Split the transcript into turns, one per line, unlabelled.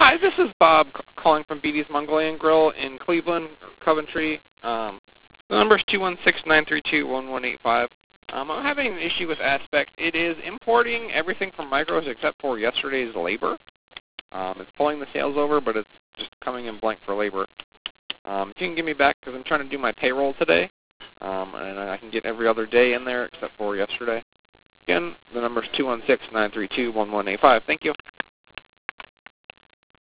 Hi, this is Bob calling from BD's Mongolian Grill in Cleveland, Coventry. The number is 216-932-1185. I'm having an issue with Aspect. It is importing everything from Micros except for yesterday's labor. It's pulling the sales over, but it's just coming in blank for labor. If you can give me back, because I'm trying to do my payroll today, and I can get every other day in there except for yesterday. Again, the number is 216-932-1185. Thank you.